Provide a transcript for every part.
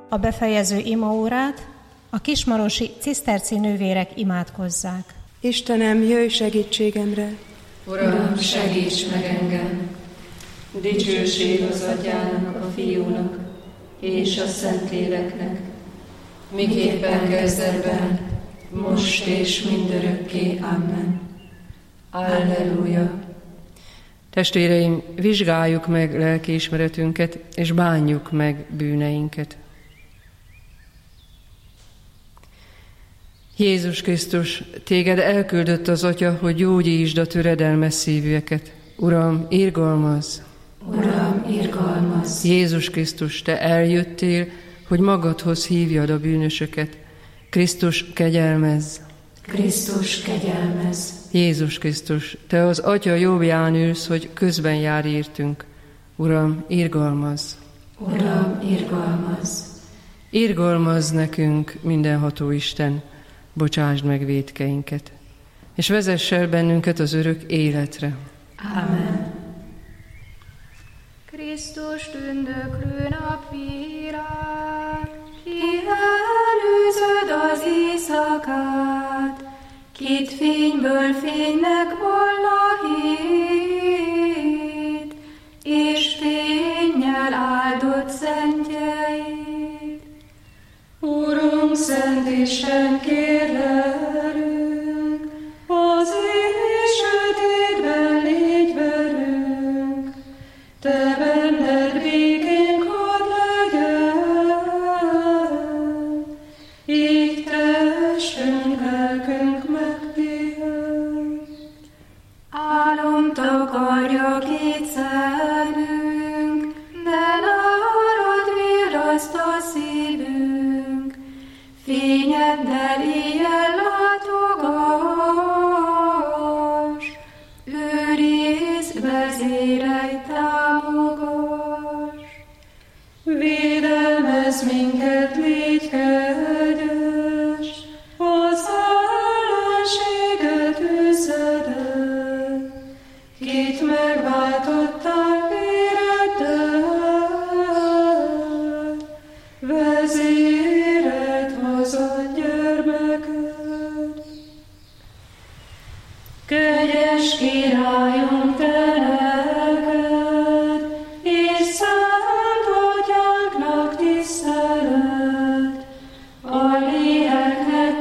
A befejező imaórát a kismarosi ciszterci nővérek imádkozzák. Istenem, jöjj segítségemre! Uram, segíts meg engem! Dicsőség az Atyának, a Fiúnak és a Szentléleknek, miképpen kezdetben, most és mindörökké. Amen. Alleluja! Testvéreim, vizsgáljuk meg lelkiismeretünket, és bánjuk meg bűneinket. Jézus Krisztus, téged elküldött az Atya, hogy gyógyítsd a töredelmes szívűeket. Uram, irgalmazz! Uram, irgalmazz! Jézus Krisztus, te eljöttél, hogy magadhoz hívjad a bűnösöket. Krisztus, kegyelmezz! Krisztus, kegyelmezz! Jézus Krisztus, te az Atya jobbján ülsz, hogy közben jár értünk. Uram, irgalmazz! Uram, irgalmazz! Irgalmazz nekünk, mindenható Isten, bocsásd meg vétkeinket, és vezess el bennünket az örök életre. Amen. Krisztus tündöklő napvilág, ki előzöd az éjszakát, kit fényből fénynek volna hét, és fénnyel áldott szentjeid. Urunk, Szent Isten, kérlelünk, az éj sötétben légy velünk, te benned békénk hadd legyen, így testünk, lelkünk megpihen. Álom takarja két szemünk, de nálad virraszt a szívünk, fényeddel éjjel látogass, őrizd, vezérelj, támogass. Védelmezz minket, légy kegyes, az ellenséget üzzed el, kit megváltottál véreddel, vezéred hozott gyermeked. Kegyes Királyunk, te neked, és szent Atyánknak tisztelet, a léleknek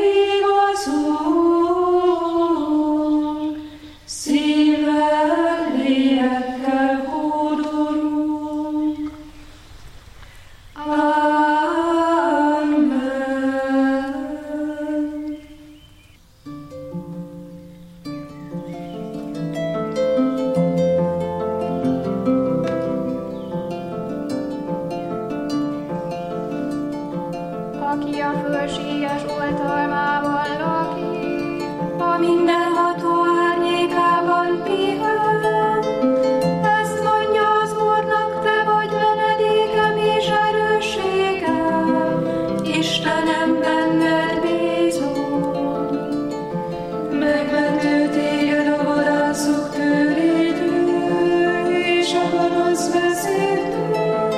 kivigazunk, szívvel, lélekkel hódolunk. Amen. Aki a fölséges oltalmában lakik, a mindenható árnyékában pihen. Ezt mondja az Úrnak, te vagy menedékem és erősségem, Istenem, benned bízom. Megmentő téged a vadászok törétől, és a gonosz vezértől.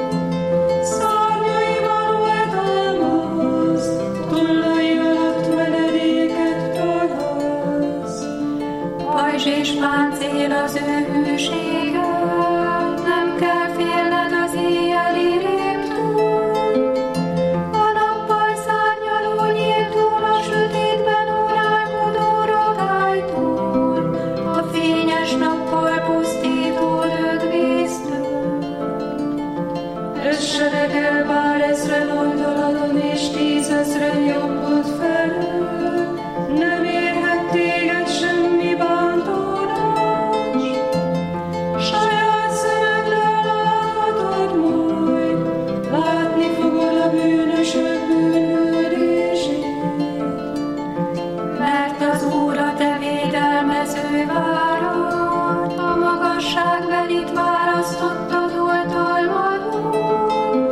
Szárnyaival oltalmaz, tollai alatt menedéket találsz. Pajzs és páncél az ő hűsége, nem kell félned az éjjeli rémtől. A nappal szárnyaló nyíltól, a sötétben órálkodó ragálytól, a fényes nappal pusztító dögvésztől. Essenek el bár ezren oldaladon, és 10 000 jobbod felől, nem érhet téged semmi bántódás. Saját szemeddel láthatod majd, látni fogod a bűnösök bűnhődését. Mert az Úr a te védelmező várad, a magasságbelit választottad oltalmadon.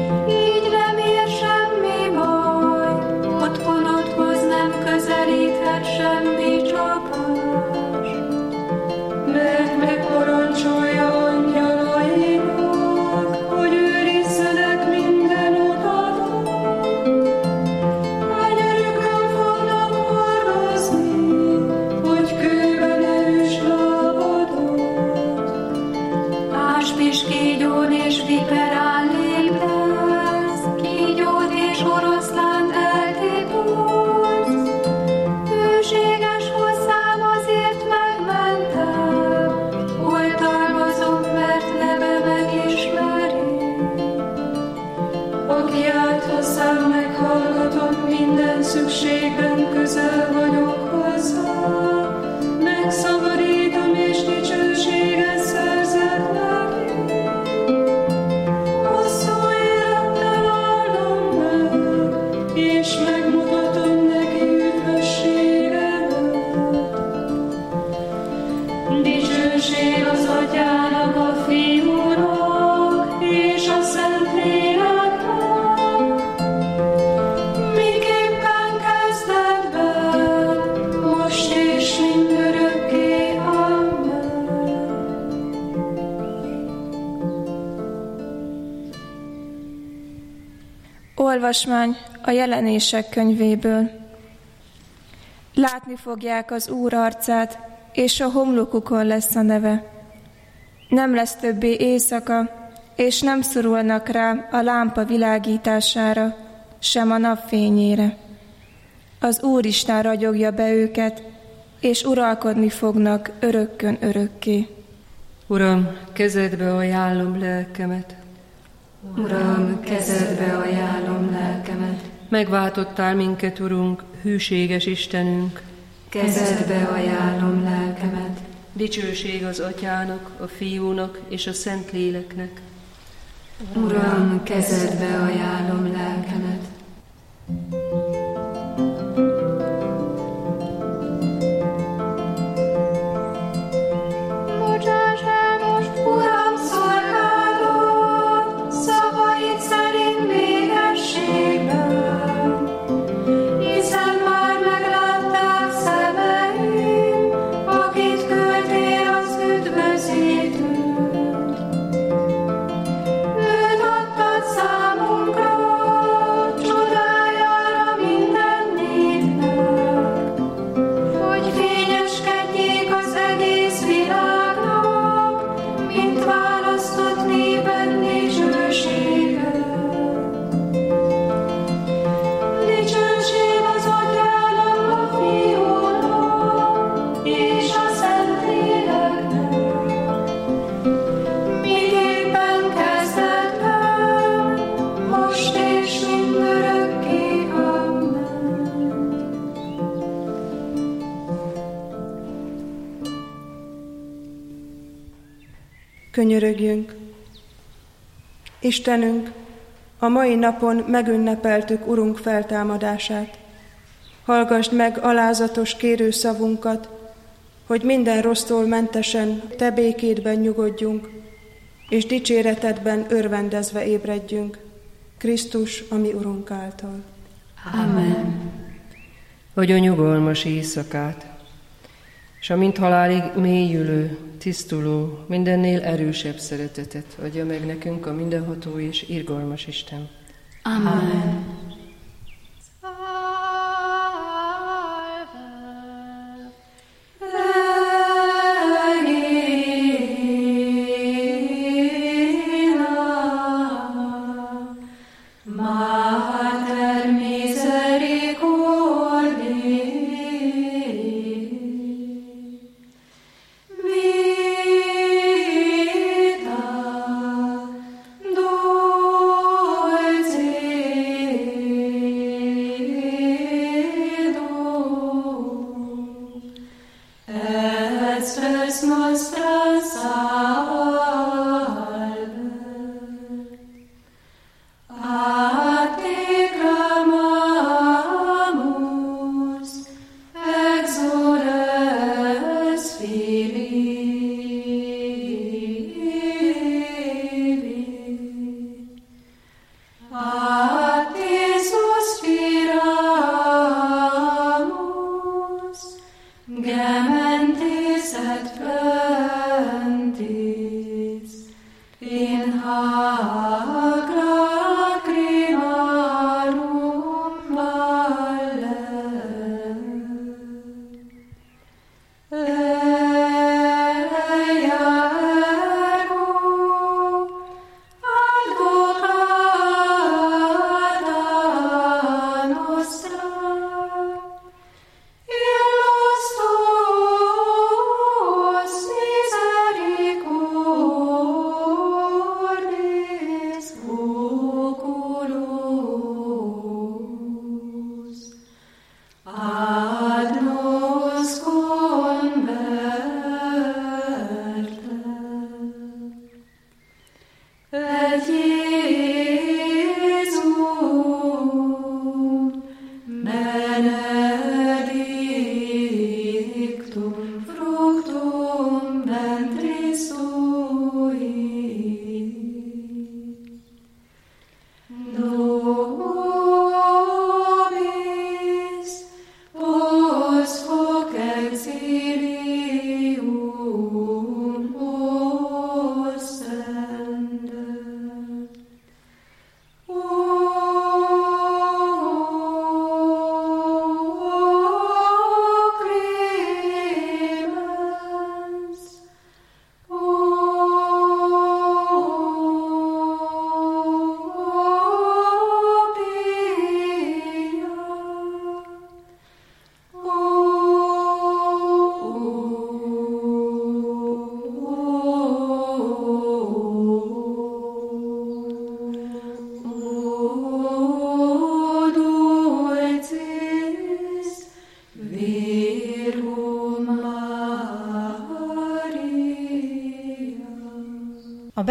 Így nem ér semmi baj, otthonodhoz nem közelíthet Olvasmány a Jelenések könyvéből. Látni fogják az Úr arcát, és a homlokukon lesz a neve. Nem lesz többé éjszaka, és nem szorulnak rá a lámpa világítására, sem a napfényére. Az Úristen ragyogja be őket, és uralkodni fognak örökkön örökké. Uram, kezedbe ajánlom lelkemet. Uram, kezedbe ajánlom lelkemet. Megváltottál minket, Urunk, hűséges Istenünk. Kezedbe ajánlom lelkemet. Dicsőség az Atyának, a Fiúnak és a Szentléleknek. Uram, kezedbe ajánlom lelkemet. Bocsáss el most, Uram, szolgálod, szavaid szerint végességben, hiszen már meglátták szemeim, akit küldtél az üdvözítőt. Őt adtad számunkra, csodájára minden népnek, hogy fényeskedjék az egész világnak, mint választott néped dicsősége. Dicsőség az Atyának, a Fiúnak és a Szentléleknek, miképpen kezdetben, most és mindörökké. Amen. Könyörögjünk! Istenünk, a mai napon megünnepeltük Urunk feltámadását. Hallgasd meg alázatos kérőszavunkat, hogy minden rossztól mentesen Te békédben nyugodjunk, és dicséretedben örvendezve ébredjünk, Krisztus, a mi Urunk által. Amen. Adj nyugalmas éjszakát, és a mint halálig mélyülő, tisztuló, mindennél erősebb szeretetet adja meg nekünk a mindenható és irgalmas Isten. Amen. Mater misericordiae, vita dulcis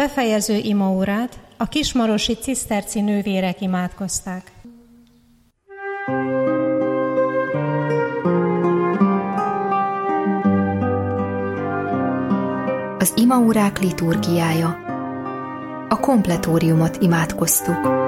befejező imaórát a kismarosi ciszterci nővérek imádkozták. Az imaórák liturgiája. A kompletóriumot imádkoztuk.